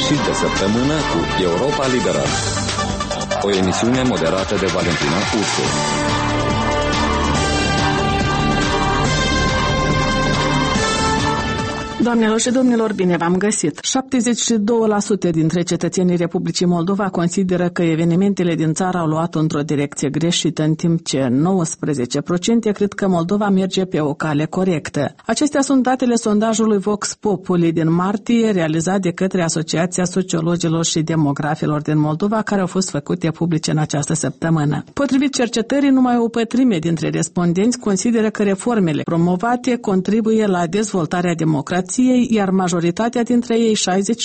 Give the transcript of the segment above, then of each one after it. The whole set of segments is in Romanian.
Sfârșit de săptămână cu Europa Liberă. O emisiune moderată de Valentina Ursu. Doamnelor și domnilor, bine v-am găsit! 72% dintre cetățenii Republicii Moldova consideră că evenimentele din țară au luat într-o direcție greșită, în timp ce 19% cred că Moldova merge pe o cale corectă. Acestea sunt datele sondajului Vox Populi din martie, realizat de către Asociația Sociologilor și Demografilor din Moldova, care au fost făcute publice în această săptămână. Potrivit cercetării, numai o pătrime dintre respondenți consideră că reformele promovate contribuie la dezvoltarea democrației, iar majoritatea dintre ei,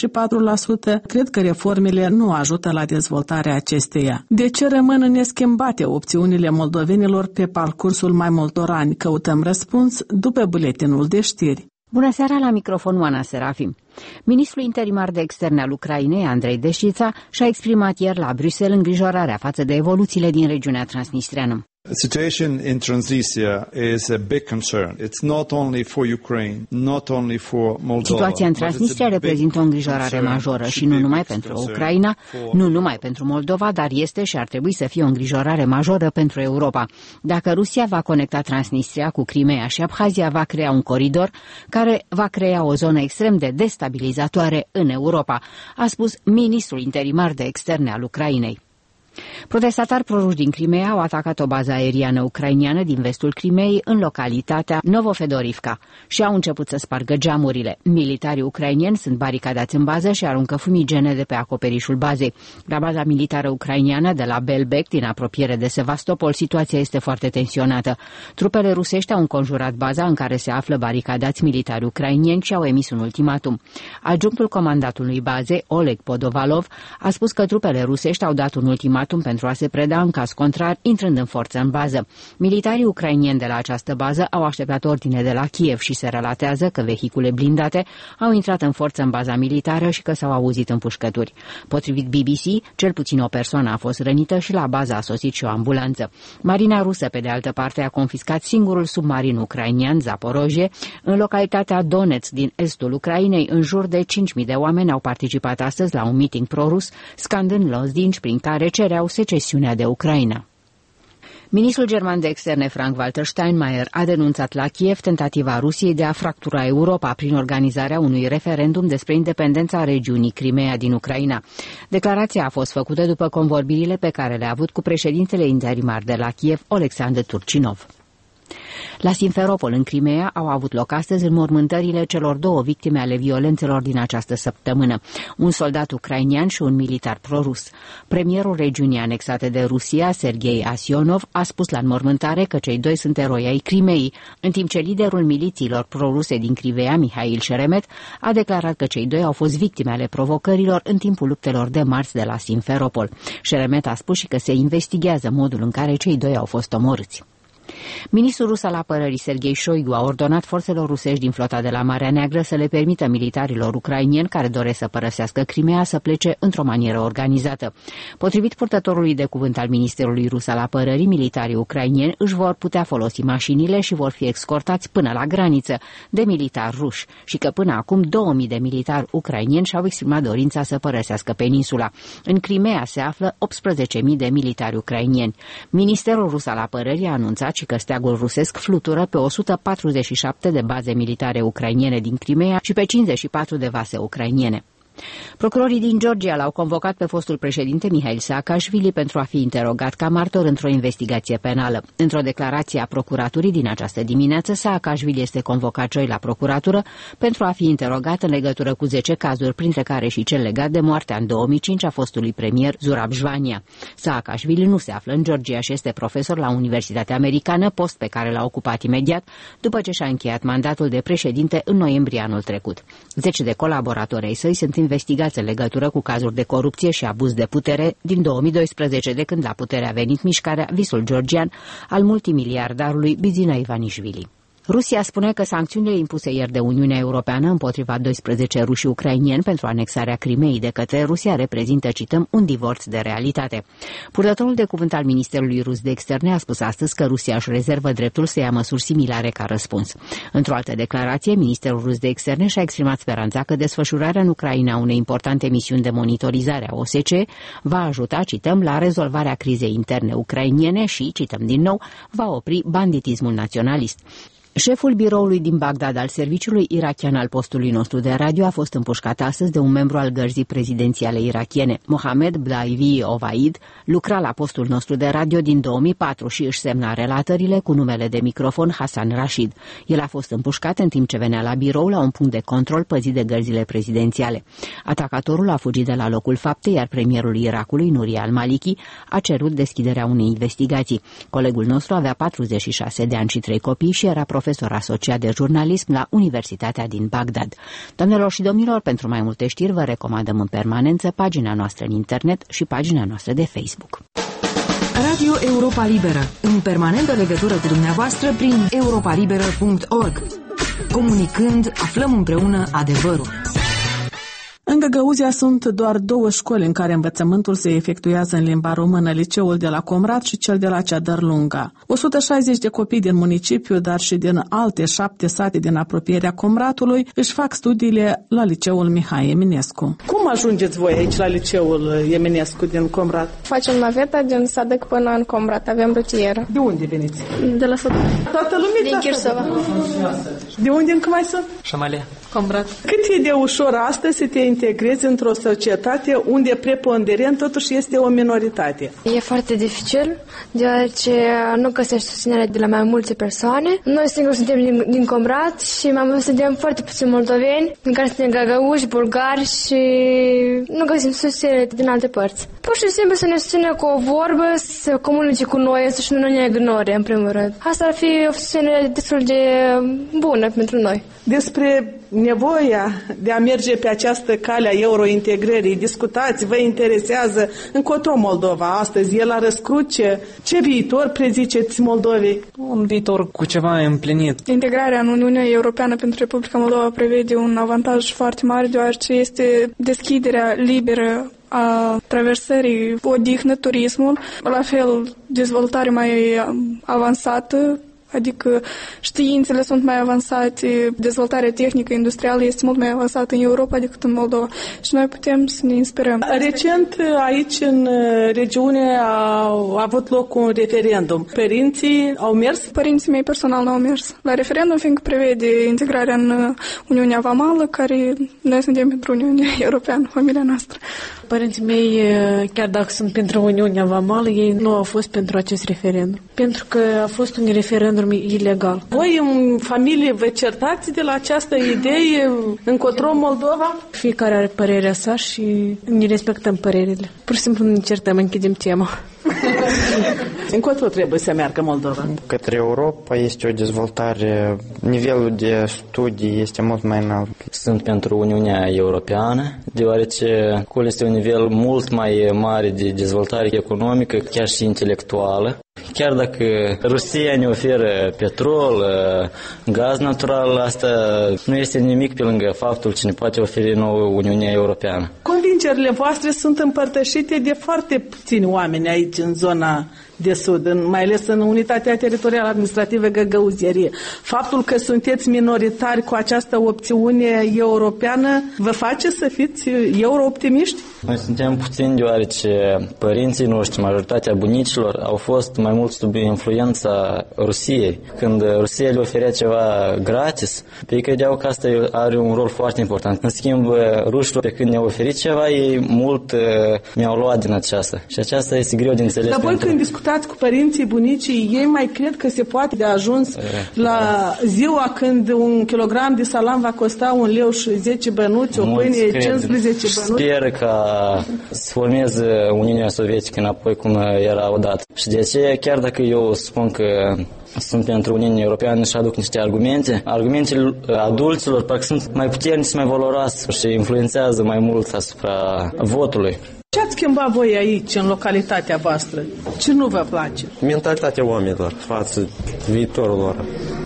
64%, cred că reformele nu ajută la dezvoltarea acesteia. De ce rămân neschimbate opțiunile moldovenilor pe parcursul mai multor ani? Căutăm răspuns după buletinul de știri. Bună seara, la microfon Oana Serafim. Ministrul interimar de externe al Ucrainei, Andrei Deșița, și-a exprimat ieri la Bruxelles îngrijorarea față de evoluțiile din regiunea transnistreană. The situation in Transnistria is a big concern. It's not only for Ukraine, not only for Moldova. Situația în Transnistria reprezintă o îngrijorare majoră și nu numai pentru Ucraina, nu numai pentru Moldova, dar este și ar trebui să fie o îngrijorare majoră pentru Europa. Dacă Rusia va conecta Transnistria cu Crimea și Abhazia, va crea un coridor care va crea o zonă extrem de destabilizatoare în Europa, a spus ministrul interimar de externe al Ucrainei. Protestatari proruși din Crimea au atacat o bază aeriană ucrainiană din vestul Crimeei, în localitatea Novofedorivka, și au început să spargă geamurile. Militarii ucrainieni sunt baricadați în bază și aruncă fumigene de pe acoperișul bazei. La baza militară ucrainiană de la Belbek, din apropiere de Sevastopol, situația este foarte tensionată. Trupele rusești au înconjurat baza în care se află baricadați militari ucrainieni și au emis un ultimatum. Adjunctul comandatului bazei, Oleg Podovalov, a spus că trupele rusești au dat un ultimatum pentru a se preda în caz contrar, intrând în forță în bază. Militarii ucrainieni de la această bază au așteptat ordine de la Kiev și se relatează că vehicule blindate au intrat în forță în baza militară și că s-au auzit împușcături. Potrivit BBC, cel puțin o persoană a fost rănită și la bază a sosit și o ambulanță. Marina rusă, pe de altă parte, a confiscat singurul submarin ucrainian, Zaporozhye, în localitatea Donetsk din estul Ucrainei. În jur de 5.000 de oameni au participat astăzi la un meeting pro-rus, scandând lozdinci prin care cereau secesiunea de Ucraina. Ministrul german de externe Frank-Walter Steinmeier a denunțat la Kiev tentativa Rusiei de a fractura Europa prin organizarea unui referendum despre independența regiunii Crimea din Ucraina. Declarația a fost făcută după convorbirile pe care le-a avut cu președintele interimar de la Kiev, Oleksandr Turchinov. La Simferopol, în Crimea, au avut loc astăzi înmormântările celor două victime ale violențelor din această săptămână, un soldat ucrainian și un militar prorus. Premierul regiunii anexate de Rusia, Sergei Asionov, a spus la înmormântare că cei doi sunt eroi ai Crimeei, în timp ce liderul milițiilor proruse din Crimea, Mihail Sheremet, a declarat că cei doi au fost victime ale provocărilor în timpul luptelor de marți de la Simferopol. Sheremet a spus și că se investigează modul în care cei doi au fost omorâți. Ministrul rus al apărării Sergei Shoigu a ordonat forțelor rusești din flota de la Marea Neagră să le permită militarilor ucrainieni care doresc să părăsească Crimea să plece într-o manieră organizată. Potrivit purtătorului de cuvânt al Ministerului rus al apărării, militarii ucrainieni își vor putea folosi mașinile și vor fi escortați până la graniță de militari ruși și că până acum 2000 de militari ucrainieni și-au exprimat dorința să părăsească peninsula. În Crimea se află 18.000 de militari ucrainieni. Ministerul rus al apărării a anunțat și că steagul rusesc flutură pe 147 de baze militare ucrainiene din Crimea și pe 54 de vase ucrainiene. Procurorii din Georgia l-au convocat pe fostul președinte Mihail Saakashvili pentru a fi interogat ca martor într-o investigație penală. Într-o declarație a procuraturii din această dimineață, Saakashvili este convocat joi la procuratură pentru a fi interogat în legătură cu 10 cazuri, printre care și cel legat de moartea în 2005 a fostului premier Zurab Jvania. Saakashvili nu se află în Georgia și este profesor la Universitatea Americană, post pe care l-a ocupat imediat după ce și-a încheiat mandatul de președinte în noiembrie anul trecut. 10 de colaboratori ai săi sunt investigați în legătură cu cazuri de corupție și abuz de putere din 2012, de când la putere a venit mișcarea Visul Georgian al multimiliardarului Bidzina Ivanișvili. Rusia spune că sancțiunile impuse ieri de Uniunea Europeană împotriva 12 ruși ucrainieni pentru anexarea Crimeei de către Rusia reprezintă, cităm, un divorț de realitate. Purtătorul de cuvânt al Ministerului Rus de Externe a spus astăzi că Rusia își rezervă dreptul să ia măsuri similare ca răspuns. Într-o altă declarație, Ministerul Rus de Externe și-a exprimat speranța că desfășurarea în Ucraina unei importante misiuni de monitorizare a OSCE va ajuta, cităm, la rezolvarea crizei interne ucrainiene și, cităm din nou, va opri banditismul naționalist. Șeful biroului din Bagdad al serviciului irakian al postului nostru de radio a fost împușcat astăzi de un membru al gărzii prezidențiale irakiene. Mohamed Blaivi Ovaid lucra la postul nostru de radio din 2004 și își semna relatările cu numele de microfon Hassan Rashid. El a fost împușcat în timp ce venea la birou la un punct de control păzit de gărzile prezidențiale. Atacatorul a fugit de la locul faptei, iar premierul Irakului, Nuri al-Maliki, a cerut deschiderea unei investigații. Colegul nostru avea 46 de ani și 3 copii și era profesor asociat de jurnalism la Universitatea din Bagdad. Doamnelor și domnilor, pentru mai multe știri vă recomandăm în permanență pagina noastră în internet și pagina noastră de Facebook. Radio Europa Liberă, în permanentă legătură cu dumneavoastră prin europalibera.org. Comunicând, aflăm împreună adevărul. În Găgăuzia sunt doar 2 școli în care învățământul se efectuează în limba română, liceul de la Comrat și cel de la Ceadăr Lunga. 160 de copii din municipiu, dar și din alte 7 sate din apropierea Comratului, își fac studiile la liceul Mihai Eminescu. Cum ajungeți voi aici la liceul Eminescu din Comrat? Facem naveta din Sadăc până în Comrat, avem rutieră. De unde veniți? De la Sadăc. Toată lumea? Din Chirsova. De unde încă mai sunt? Șamalia. Comrat. Cât e de ușor astăzi să te integrezi într-o societate unde preponderent totuși este o minoritate? E foarte dificil, deoarece nu găsești susținere de la mai multe persoane. Noi singuri suntem din Comrat și mai suntem foarte puțini moldoveni, în care suntem găgăuși, bulgari și nu găsim susținere din alte părți. Pur și simplu să ne susțină cu o vorbă, să comunice cu noi, să nu ne ignore, în primul rând. Asta ar fi o susținere destul de bună pentru noi. Despre nevoia de a merge pe această cale a eurointegrării, discutați, vă interesează încotro Moldova astăzi, e la răscruce. Ce viitor preziceți Moldovei? Un viitor cu ceva împlinit. Integrarea în Uniunea Europeană pentru Republica Moldova prevede un avantaj foarte mare, deoarece este deschiderea liberă a traversării, odihnă, turismul, la fel dezvoltare mai avansată, adică științele sunt mai avansate, dezvoltarea tehnică industrială este mult mai avansată în Europa decât în Moldova și noi putem să ne inspirăm. Recent aici în regiune a avut loc un referendum. Părinții au mers? Părinții mei personal nu au mers la referendum, fiindcă prevede integrarea în Uniunea Vamală, care noi suntem pentru Uniunea Europeană, familia noastră. Părinții mei, chiar dacă sunt pentru Uniunea Vamală, ei nu au fost pentru acest referendum, pentru că a fost un referendum ilegal. Voi în familie vă certați de la această idee încotro Moldova? Fiecare are părerea sa și ne respectăm părerile. Pur și simplu ne certăm, închidem tema. Încotro trebuie să meargă Moldova? Către Europa este o dezvoltare, nivelul de studii este mult mai înalt. Sunt pentru Uniunea Europeană, deoarece acolo este un nivel mult mai mare de dezvoltare economică, chiar și intelectuală. Chiar dacă Rusia ne oferă petrol, gaz natural, asta nu este nimic pe lângă faptul ce ne poate oferi nouă Uniunea Europeană. Convingerile voastre sunt împărtășite de foarte puțini oameni aici în zona de sud, mai ales în unitatea teritorială administrativă Găgăuzierie. Faptul că sunteți minoritari cu această opțiune europeană vă face să fiți euro-optimiști? Noi suntem puțini deoarece părinții noștri, majoritatea bunicilor, au fost mai mult sub influența Rusiei. Când Rusia le oferea ceva gratis, pe ei credeau că asta are un rol foarte important. În schimb, rușilor, pe când ne-au oferit ceva, ei mult mi-au luat din aceasta. Și aceasta este greu de înțeles. Dar voi când discutați cu părinții, bunicii, ei mai cred că se poate de ajuns la ziua când un kilogram de salam va costa 1 leu și 10 bănuți, o pâine 15 bănuți? Sper ca să formeze Uniunea Sovietică înapoi cum era odată. Și de aceea, chiar dacă eu spun că sunt pentru Uniunea Europeană și aduc niște argumente, argumentele adulților parcă sunt mai puternice, mai valoroase și influențează mai mult asupra votului. Ce ați schimbat voi aici, în localitatea voastră? Ce nu vă place? Mentalitatea oamenilor față viitorul lor.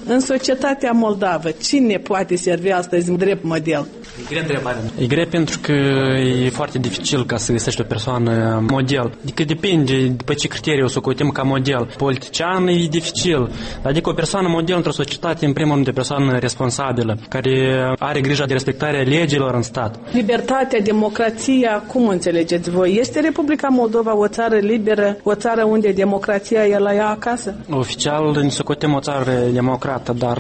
În societatea moldavă, cine poate servi astăzi în drept model? E grea întrebarea. E grea pentru că e foarte dificil ca să găsești o persoană model. Adică depinde după ce criterii o să o cotim ca model. Politician e dificil. Adică o persoană model într-o societate, în primul rând, o persoană responsabilă, care are grijă de respectarea legilor în stat. Libertatea, democrația, cum înțelegeți voi? Este Republica Moldova o țară liberă, o țară unde democrația e la ea acasă? Oficial ne socotim o țară democrată, dar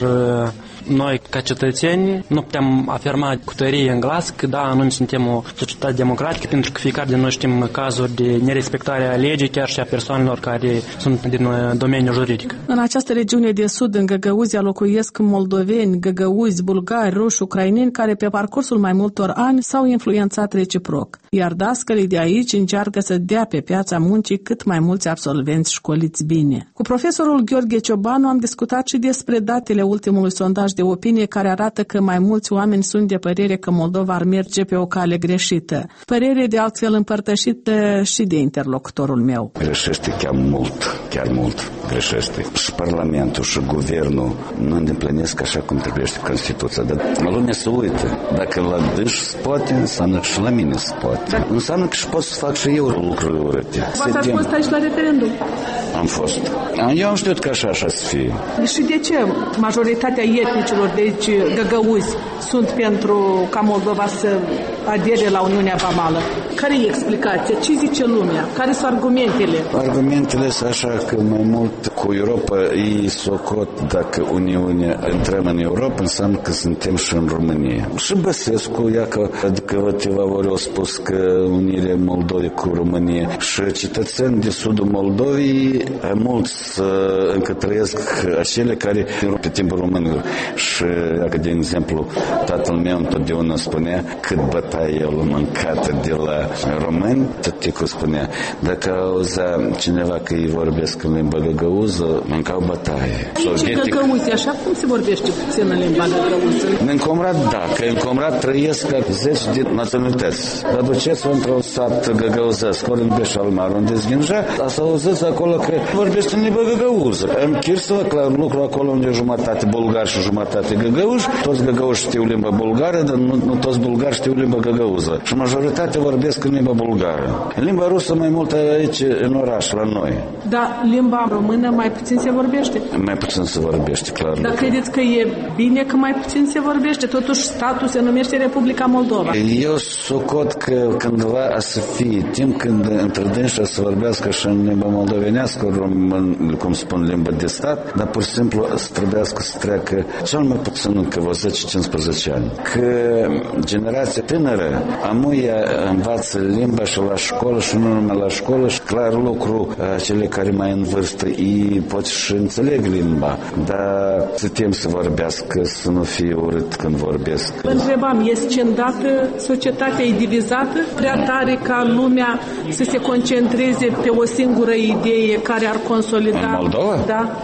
noi, ca cetățeni, nu putem afirma cu tărie în glas că da, noi suntem o societate democratică, pentru că fiecare din noi știm cazuri de nerespectare a legii, chiar și a persoanelor care sunt din domeniul juridic. În această regiune de sud, în Găgăuzia, locuiesc moldoveni, găgăuzi, bulgari, ruși, ucraineni, care pe parcursul mai multor ani s-au influențat reciproc. Iar dascălii de aici încearcă să dea pe piața muncii cât mai mulți absolvenți școliți bine. Cu profesorul Gheorghe Ciobanu am discutat și despre datele ultimului sondaj de opinie care arată că mai mulți oameni sunt de părere că Moldova ar merge pe o cale greșită. Părere de altfel împărtășită și de interlocutorul meu. Greșește chiar mult greșește. Și Parlamentul și Guvernul nu îndeplinesc așa cum trebuie Constituția. Dar lumea se uită. Dacă la dâși se poate, înseamnă că și la mine se poate. Înseamnă că și pot să fac și eu lucruri urâte. V-ați fost aici la referendum? Am fost. Eu am știut că așa să fie. Și de ce majoritatea etnicilor de aici, găgăuzi, sunt pentru ca Moldova să adere la Uniunea Vamală? Care e explicația? Ce zice lumea? Care sunt argumentele? Argumentele sunt așa că mai mult cu Europa ei socot dacă Uniunea intrăm în Europa, înseamnă că suntem și în România. Și Băsescu, că de câteva ori au spus că unirea Moldovei cu România și cetățeni de sudul Moldovei, mulți încă trăiesc acele care pe timpul românilor. Și dacă, de exemplu, tatăl meu întotdeauna spunea cât bătaie el mâncat de la români, tot timpul spunea, dacă auzea cineva că ei vorbesc în limba găgăuză, mâncau bătaie. Aici găgăuzi, așa cum se vorbește puțin în limba găgăuză? În Comrat, da, că în Comrat trăiesc 10 de naționalități. Dar duceți-vă într-un sat găgăuzesc, ori în Beșalmar, unde zghinja, să auziți acolo că vorbește în limba găgăuză. În Chirsăvă, la lucru acolo unde e jumătate bulgar și jumătate găgăuși, toți găgăuși știu limba bulgară, dar nu toți bulgari știu limba găgăuză. Și majoritatea vorbesc în limba bulgară. În limba rusă mai mult aici, în oraș, la noi. Dar limba română mai puțin se vorbește? Mai puțin se vorbește, clar. Dar credeți că e bine că mai puțin se vorbește? Totuși statul se numește Republica Moldova. Eu socot că cândva să fie timp când între dânsi să vorbească și în limba moldovenească, cum spun, limba de stat, dar pur și simplu trebuiască să treacă cel mai puțin încă 10-15 ani. Că generația tânără amuia învață limba și la școală și nu numai la școală și clar lucru cele care mai în vârstă ei pot și înțeleg limba, dar să tem să vorbească, să nu fie urât când vorbesc. Vă întrebam, e scindată, societatea e divizată prea tare ca lumea să se concentreze pe o singură idee care ar consolida? În Moldova? Da.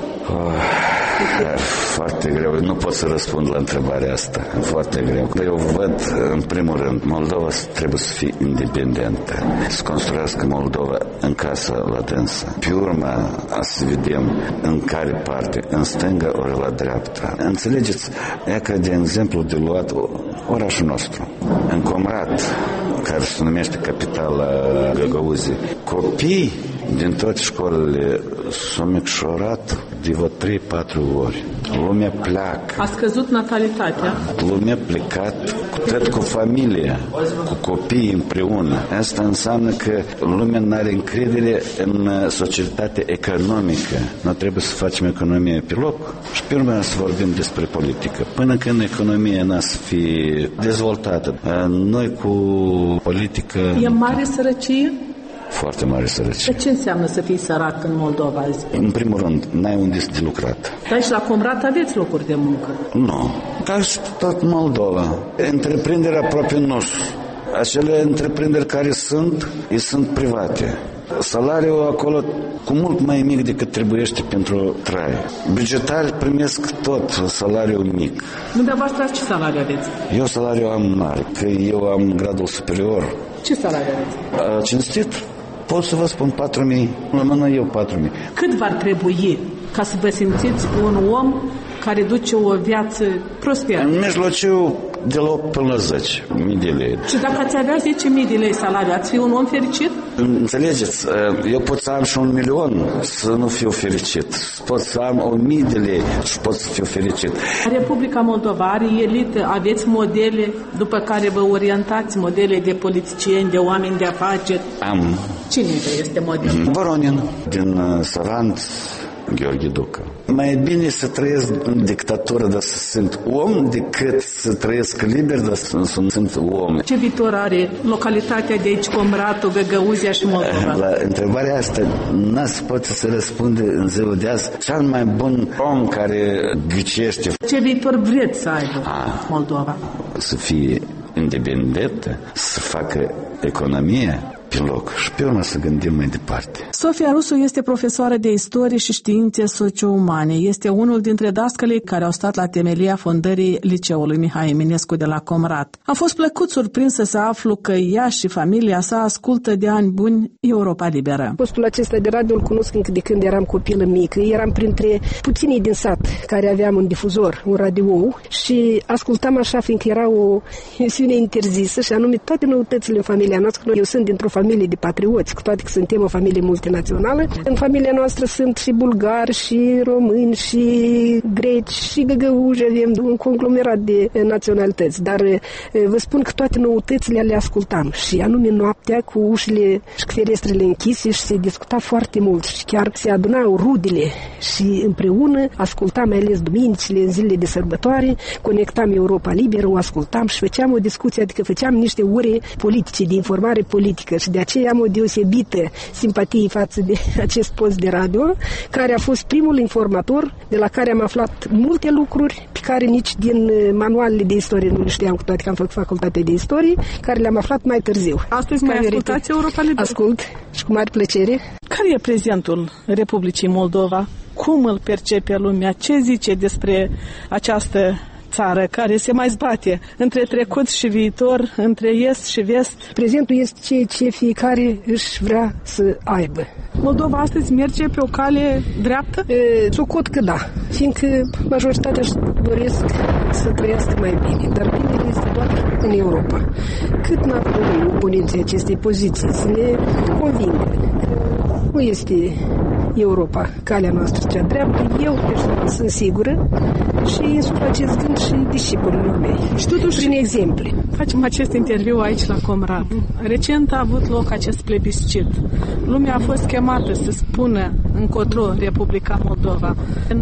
Foarte greu. Nu pot să răspund la întrebarea asta. Foarte greu. Dar eu văd, în primul rând, Moldova trebuie să fie independentă. Să construiască Moldova în casa la dânsă. Pe urmă, să vedem în care parte, în stânga ori la dreapta. Înțelegeți? E că, de exemplu, de luat orașul nostru. În Comrat, care se numește capitala Găgăuzii, copii din toate școlile s-au micșorat de vreo 3-4 ori. Lumea pleacă. A scăzut natalitatea. Lumea plecat cu familia, cu copiii împreună. Asta înseamnă că lumea nu are încredere în societatea economică. Noi trebuie să facem economie pe loc și pe urmă să vorbim despre politică. Până când economia n-a să fie dezvoltată, noi cu politică... E mare sărăcie? Foarte mare sărăcie. Ce înseamnă să fii sărac în Moldova azi? În primul rând, n-ai unde să de lucrat. Dar și la Comrat aveți locuri de muncă? Nu. Ca și tot Moldova. Întreprinderea propriu nostru. Acele întreprinderi care sunt private. Salariul acolo cu mult mai mic decât trebuiește pentru trai. Bugetari primesc tot salariul mic. Dumneavoastră ce salariu aveți? Eu salariu am mare, că eu am gradul superior. Ce salariu aveți? Cinstit? Pot să vă spun 4.000. Nu, eu 4.000. Cât v-ar trebui ca să vă simțiți un om care duce o viață prosperă. În mijlociu de la 8 până la 10 mii de lei. Și dacă ați avea 10.000 de lei salariu, ați fi un om fericit? Înțelegeți, eu pot să am și 1 milion să nu fiu fericit. Pot să am 1.000 de lei și pot să fiu fericit. Republica Moldova are elită, aveți modele după care vă orientați, modele de politicieni, de oameni de afaceri? Am. Cine este model? Voronin, din Sarand, Gheorghe Ducă. Mai bine să trăiesc în dictatură, dar să sunt om, decât să trăiesc liber, dar să sunt om. Ce viitor are localitatea de aici, Comratul, Găgăuzia și Moldova? La întrebarea asta n-a se poate să răspunde în ziua de azi cel mai bun om care ghicește. Ce viitor vreți să aibă Moldova? Să fie independentă, să facă economie pe loc și pe urmă să gândim mai departe. Sofia Rusu este profesoară de istorie și științe socio-umane. Este unul dintre dascălii care au stat la temelia fondării Liceului Mihai Eminescu de la Comrat. Am fost plăcut surprinsă să aflu că ea și familia sa ascultă de ani buni Europa Liberă. Postul acesta de radio îl cunosc încă de când eram copilă mică. Eram printre puținii din sat care aveam un difuzor, un radio, și ascultam așa, fiindcă era o emisiune interzisă, și anume toate noutățile în familia noastră. Eu sunt dintr-o familie de patrioți, cu toate că suntem o familie multinațională. În familia noastră sunt și bulgari, și români, și greci, și găgăuși, avem un conglomerat de naționalități. Dar vă spun că toate noutățile le ascultam, și anume noaptea cu ușile și ferestrele închise, și se discuta foarte mult și chiar se adunau rudele și împreună ascultam, mai ales duminicile, în zilele de sărbătoare, conectam Europa Liberă, o ascultam și făceam o discuție, adică făceam niște ore politice, de informare politică, și de aceea am o deosebită simpatie față de acest post de radio, care a fost primul informator de la care am aflat multe lucruri pe care nici din manualele de istorie nu le știam, cu toate că am făcut facultate de istorie, care le-am aflat mai târziu. Astăzi mai ascultați Europa Liberă? Ascult și cu mare plăcere. Care e prezentul Republicii Moldova? Cum îl percepe lumea? Ce zice despre această țară care se mai zbate între trecut și viitor, între est și vest? Prezentul este ceea ce fiecare își vrea să aibă. Moldova astăzi merge pe o cale dreaptă? Socot că da, fiindcă majoritatea își doresc să trăiască mai bine, dar bine este doar în Europa. Cât n-ar dori oponenții acestei poziții să ne convingă că nu este Europa calea noastră cea dreaptă, eu personal sunt sigură și insuflu acest gând și discipolilor mei. Și totuși, prin exemple. Facem acest interviu aici la Comrat. Recent a avut loc acest plebiscit. Lumea a fost chemată să spună încotro Republica Moldova.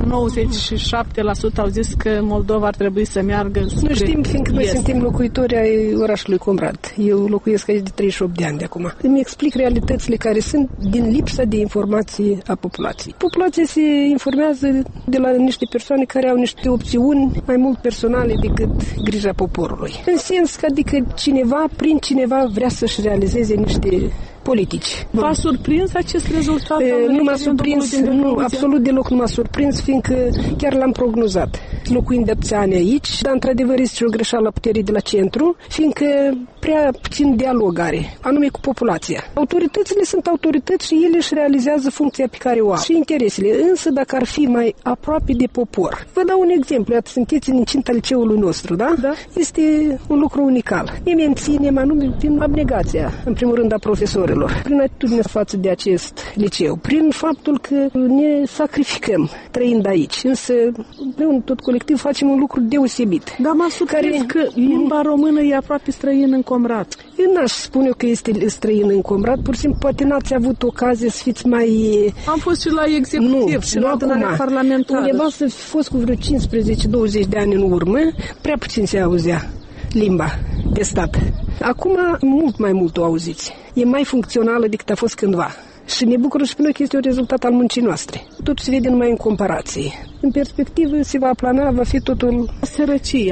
97% au zis că Moldova ar trebui să meargă spre. Nu știm, fiindcă noi suntem locuitori ai orașului Comrat. Eu locuiesc aici de 38 de ani de acum. Îmi explic realitățile care sunt din lipsa de informații a populației. Populația se informează de la niște persoane care au niște opțiuni mai mult personale decât grija poporului. În sens că adică prin cineva vrea să-și realizeze niște politici. V-a surprins acest rezultat? Nu m-a surprins, absolut deloc nu m-a surprins, fiindcă chiar l-am prognozat. Locuind de atâția ani aici, dar într-adevăr este o greșeală a puterii de la centru, fiindcă prea puțin dialog are, anume cu populația. Autoritățile sunt autorități și ele își realizează funcția pe care o au și interesele, însă dacă ar fi mai aproape de popor. Vă dau un exemplu, iată, sunteți în incinta liceului nostru, da? Da. Este un lucru unical. Ne menținem anume prin abnegația, în primul rând, a profesorilor, prin atitudinea față de acest liceu, prin faptul că ne sacrificăm trăind aici, însă împreună tot colectiv facem un lucru deosebit. Dar m-a surprins că limba română e aproape străină în Comrat. Eu n-aș spune eu că este străină în Comrat, pur și simplu poate n-ați avut ocazie să fiți mai... Am fost și la executiv și la adunare parlamentară. Undeva să fi fost cu vreo 15-20 de ani în urmă, prea puțin se auzea limba de stat. Acum mult mai mult o auziți. E mai funcțională decât a fost cândva. Și ne bucură și pe noi că este un rezultat al muncii noastre. Totul se vede numai în comparație. În perspectivă se va aplana, va fi totul... Sărăcia.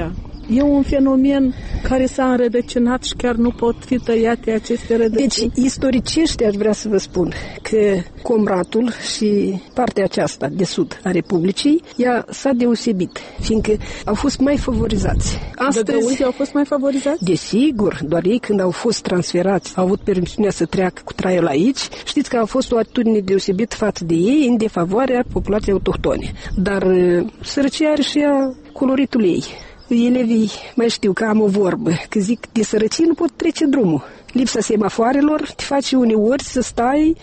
E un fenomen care s-a înrădăcinat și chiar nu pot fi tăiate aceste rădăcini. Deci, istoricește aș vrea să vă spun că Comratul și partea aceasta de sud a Republicii, ea s-a deosebit, fiindcă au fost mai favorizați. Astăzi au fost mai favorizați? Desigur, doar ei când au fost transferați, au avut permisiunea să treacă cu traiul aici. Știți că a fost o atitudine deosebită față de ei în defavoarea populației autohtone. Dar sărăcia are și ea coloritul ei. Elevii mai știu că am o vorbă, că zic de sărăcie nu pot trece drumul. Lipsa semafoarelor te face uneori să stai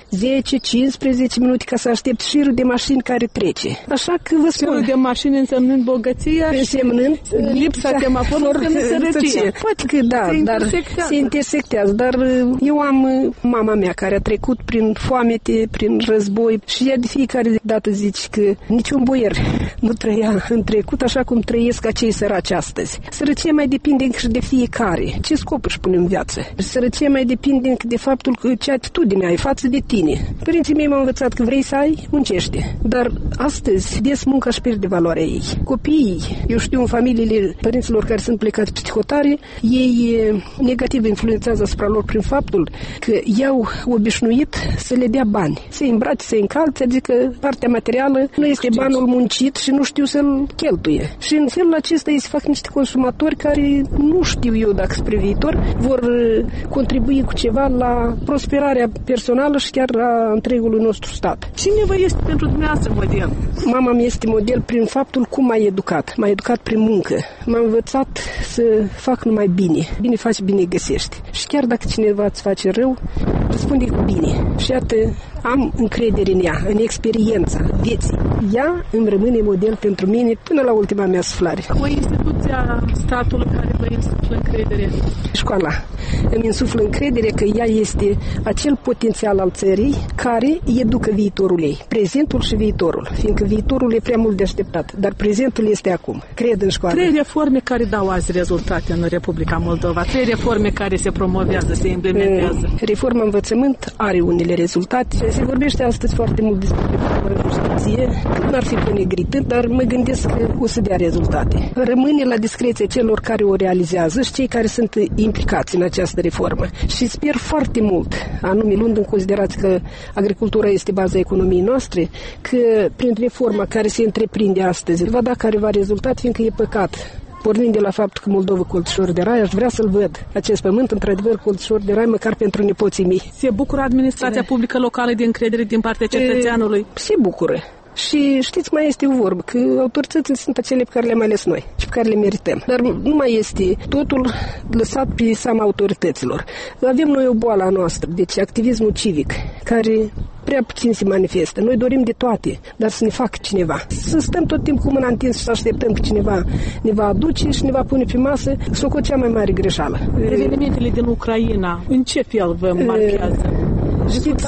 10-15 minute ca să aștepți șirul de mașini care trece. Așa că vă spun... Șirul de mașini însemnând bogăția însemnând lipsa semaforului însemnând sărăcia. Poate că da, dar se intersectează. Dar eu am mama mea care a trecut prin foamete, prin război și ea de fiecare dată zice că niciun boier nu trăia în trecut așa cum trăiesc acei săraci astăzi. Sărăcia mai depinde încă și de fiecare. Ce scop își pune în viață? Sărăcia mai depinde încă de faptul că ce atitudine ai față de tine. Părinții mei m-au învățat că vrei să ai, muncește. Dar astăzi, des munca își pierde valoarea ei. Copiii, eu știu în familiile părinților care sunt plecați psihotare, ei negativ influențează asupra lor prin faptul că i-au obișnuit să le dea bani. Să-i îmbrace, să-i încalțe, adică partea materială nu este banul muncit și nu știu să-l cheltuie. Și în felul acesta ei se fac niște consumatori care nu știu eu dacă spre viitor vor contribui cu ceva la prosperarea personală și chiar la întregului nostru stat. Cine vă este pentru dumneavoastră model? Mama mi este model prin faptul cum m-a educat. M-a educat prin muncă. M-a învățat să fac numai bine. Bine faci, bine găsești. Și chiar dacă cineva îți face rău, răspunde cu bine. Și iată, am încredere în ea, în experiența vieții. Ea îmi rămâne model pentru mine până la ultima mea suflare. O instituția statului care vă insuflă încredere? Școala. Îmi insuflă încredere că ea este acel potențial al țării care educă viitorul ei. Prezentul și viitorul. Fiindcă viitorul e prea mult de așteptat. Dar prezentul este acum. Cred în școală. 3 reforme care dau azi rezultate în Republica Moldova. 3 reforme care se promovează, se implementează. Reforma învățământ are unele rezultate. Se vorbește astăzi foarte mult despre reforma justiție. Nu ar fi ponegrită, dar mă gândesc că o să dea rezultate. Rămâne la discreție celor care o realizează și cei care sunt implicați în această reformă. Și sper foarte mult, anume luând în considerație că agricultura este baza economiei noastre, că prin reforma care se întreprinde astăzi va da careva rezultat, fiindcă e păcat. Pornind de la faptul că Moldova colțișor de rai, aș vrea să-l văd. Acest pământ, într-adevăr, colțișor de rai, măcar pentru nepoții mei. Se bucură administrația publică locală de încredere din partea cetățeanului? Se bucură. Și știți, mai este o vorbă, că autoritățile sunt acele pe care le-am ales noi și pe care le merităm. Dar nu mai este totul lăsat pe seama autorităților. Avem noi o boală a noastră, deci activismul civic, care prea puțin se manifestă. Noi dorim de toate, dar să ne facă cineva. Să stăm tot timpul cu mâna întins și să așteptăm că cineva ne va aduce și ne va pune pe masă, s-o cea mai mare greșeală. Evenimentele din Ucraina, în ce fel vă marchează? Știți,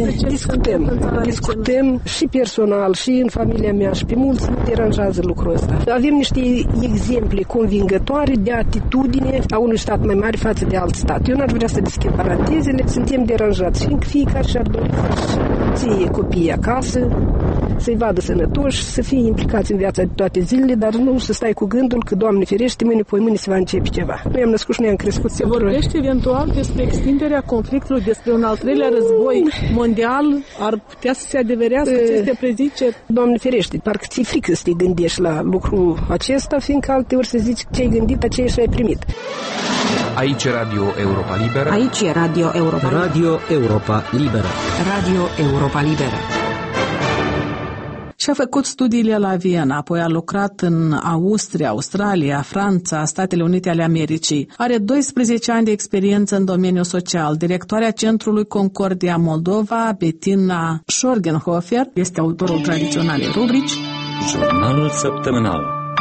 discutăm și personal, și în familia mea, și pe mulți nu deranjează lucrul ăsta. Avem niște exemple convingătoare de atitudine a unui stat mai mare față de alt stat. Eu n-aș vrea să deschid parantezele, suntem deranjați, fiindcă fiecare și-ar dori să ție copiii acasă, să-i vadă sănătoși, să fie implicați în viața de toate zilele, dar nu să stai cu gândul că, Doamne ferește, mâine se va începe ceva. Noi am născut și noi am crescut. Se vorbește eventual despre extinderea conflictului, despre un al treilea război mondial, ar putea să se adeverească aceste preziceri? Doamne ferește, parcă ți-e frică să te gândești la lucrul acesta, fiindcă alteori se zice ce ai gândit, aceea și ai primit. Aici e Radio Europa Liberă. Aici e Radio Europa. Radio Europa Liberă. Radio Europa Liberă. Și-a făcut studiile la Viena, apoi a lucrat în Austria, Australia, Franța, Statele Unite ale Americii. Are 12 ani de experiență în domeniul social. Directoarea Centrului Concordia Moldova, Bettina Schorgenhofer, este autorul tradiționalei rubrici Jurnalul săptămânal.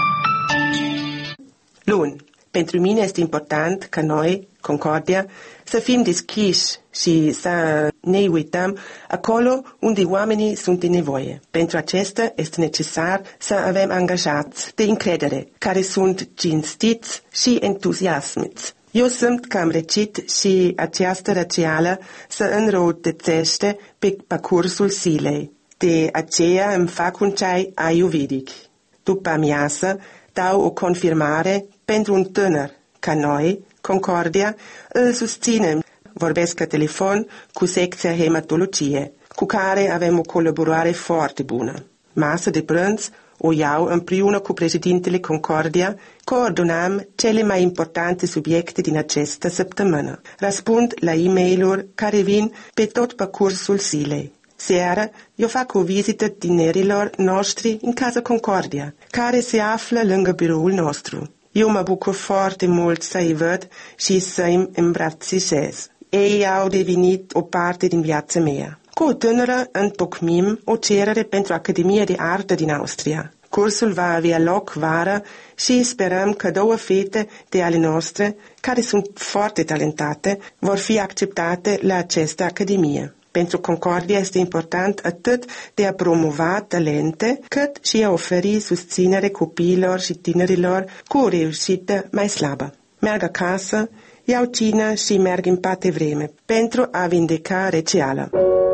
Luni. Pentru mine este important ca noi, Concordia, să fim deschiși și să ne uităm acolo unde oamenii sunt în nevoie. Pentru acesta este necesar să avem angajați de încredere, care sunt cinstiți și entuziasmiți. Eu sunt cam răcit și această răceală se înrăutățește pe parcursul zilei. De aceea îmi fac un ceai ayurvedic. După amiază, dau o confirmare pentru un tânăr ca noi, Concordia, îl susținem. Vorbesc la telefon cu secția hematologie, cu care avem o colaborare foarte bună. Masă de prânz o iau împreună cu președintele Concordia, coordonăm cele mai importante subiecte din această săptămână. Răspund la e-mail-uri care vin pe tot parcursul zilei. Seara, eu fac o vizită tinerilor noștri în Casa Concordia, care se află lângă biroul nostru. Eu mă bucur foarte mult să-i văd și să-i îmbrățișez. Ei au devenit o parte din viața mea. Cu o tânără întocmim o cerere pentru Academia de Artă din Austria. Cursul va avea loc vara și sperăm că 2 fete de ale noastre, care sunt foarte talentate, vor fi acceptate la această Academie. Pentru Concordia este important atât de a promova talente, cât și a oferi susținere copiilor și tinerilor cu o reușită mai slabă. Merg acasă, iau cină și merg în pat vreme pentru a vindeca răceala.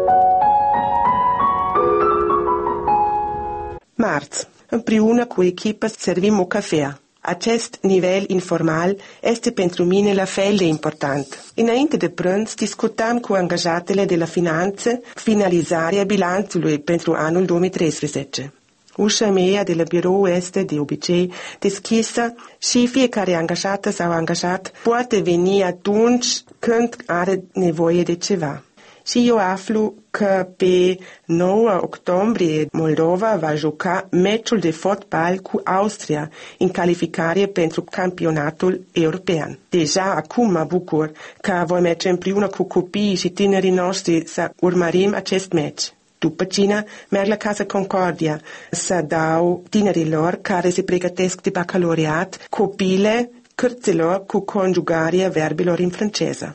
Marți, împreună cu echipa servim o cafea. Acest nivel informal este pentru mine la fel de important. Înainte de prânz, discutam cu angajatele de la finanțe finalizarea bilanțului pentru anul 2013. Ușa mea de la birou este de obicei deschisă și fiecare angajată sau angajat poate veni atunci când are nevoie de ceva. Și eu aflu că pe 9 octombrie Moldova va juca meciul de fotbal cu Austria în calificare pentru campionatul european. Deja acum mă bucur că voi merge împreună cu copiii și tinerii noștri să urmărim acest meci. După cină, merg la Casa Concordia să dau tinerilor care se pregătesc de bacalaureat copile cărților cu conjugarea verbelor în franceză.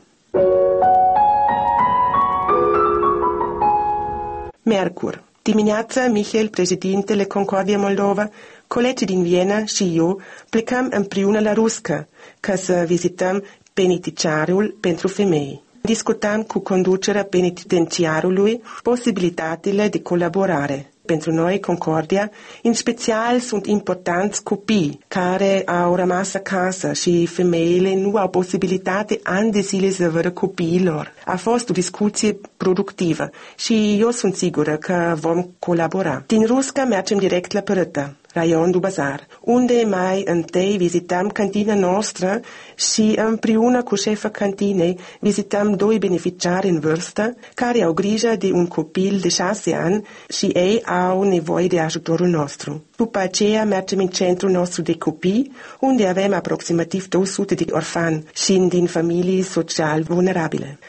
Miercuri. Dimineața, Michael, președintele Concordia Moldova, colegii din Viena și eu plecăm împreună la Ruscă ca să vizităm penitenciarul pentru femei. Discutam cu conducerea penitenciarului posibilitățile de colaborare. Pentru noi, Concordia, în special sunt importanți copii care au rămas acasă și femeile nu au posibilitate ani de zile să vadă copiilor. A fost o discuție productivă și eu sunt sigură că vom colabora. Din Rusca mergem direct la Părâtă, raion du Bazar, unde mai întâi vizităm cantina noastră și împreună cu șefa cantinei vizităm 2 beneficiari în vârstă care au grijă de un copil de 6 ani și ei au nevoie de ajutorul nostru. După aceea mergem în centrul nostru de copii, unde avem aproximativ 200 de orfani și din familii social vulnerabile.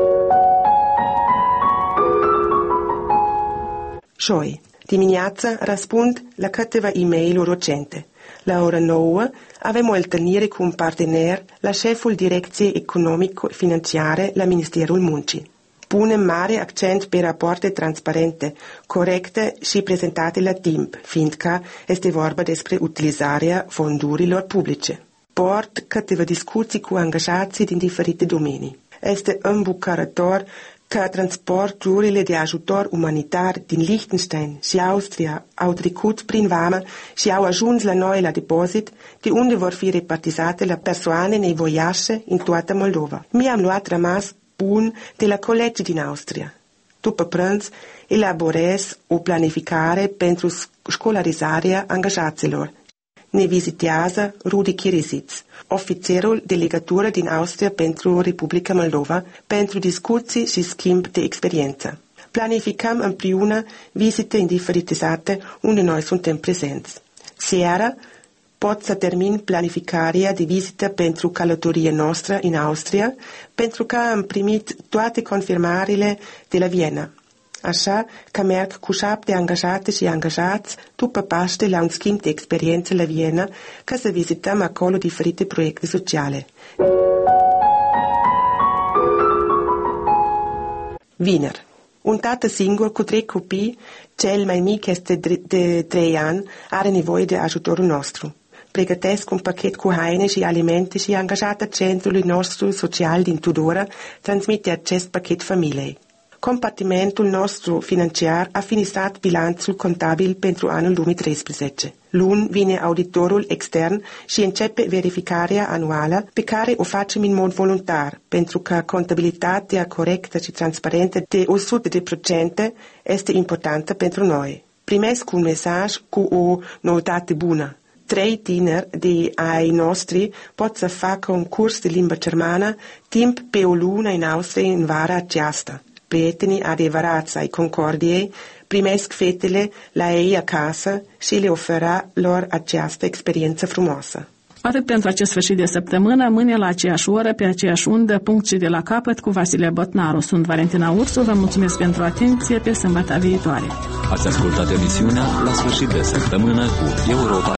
Joi. Dimineața răspund la câteva e-mail-uri recente. La ora 9 avem o întâlnire cu un partener la șeful Direcției Economico-Financiare la Ministerul Muncii. Punem mare accent pe rapoarte transparente, corecte și prezentate la timp, fiindcă este vorba despre utilizarea fondurilor publice. Port câteva discuții cu angajații din diferite domenii. Este îmbucurător că transporturile de ajutor umanitar din Liechtenstein și Austria au trecut prin vamă și au ajuns la noi la depozit, de unde vor fi repartizate la persoane nevoiașe în toată Moldova. Mi-am luat rămas bun de la colegii din Austria. După prânz, elaborez o planificare pentru școlarizarea angajaților. Ne vizitează Rudi Kirisic, ofițerul de legătură din Austria pentru Republica Moldova, pentru discuții și schimb de experiență. Planificăm împreună vizite în diferite sate unde noi suntem prezenți. Seara pot să termin planificarea de vizită pentru călătoria noastră în Austria, pentru că am primit toate confirmările de la Viena. Așa că merg cu 7 angajate și angajați după Paște la un schimb de experiență la Viena ca să vizităm acolo diferite proiecte sociale. Vineri. Un tată singur cu 3 copii, cel mai mic este de 3 ani, are nevoie de ajutorul nostru. Pregătesc un pachet cu haine și alimente și angajata centrului nostru social din Tudoră transmite acest pachet familiei. Compartimentul nostru financiar a finisat bilanțul contabil pentru anul 2013. Luni vine auditorul extern și începe verificarea anuală pe care o facem în mod voluntar, pentru că contabilitatea corectă și transparentă de 100% este importantă pentru noi. Primesc un mesaj cu o noutate bună. 3 tineri de ai noștri pot să facă un curs de limba germană timp pe o lună în Austria în vara aceasta. Prietenii adevărați ai Concordiei primesc fetele la ei acasă și le oferă lor această experiență frumoasă. Atât pentru acest sfârșit de săptămână, mâine la aceeași oră, pe aceeași undă, punct și de la capăt, cu Vasile Botnaru. Sunt Valentina Ursu, vă mulțumesc pentru atenție, pe sâmbătă viitoare. Ați ascultat emisiunea La sfârșit de săptămână cu Europa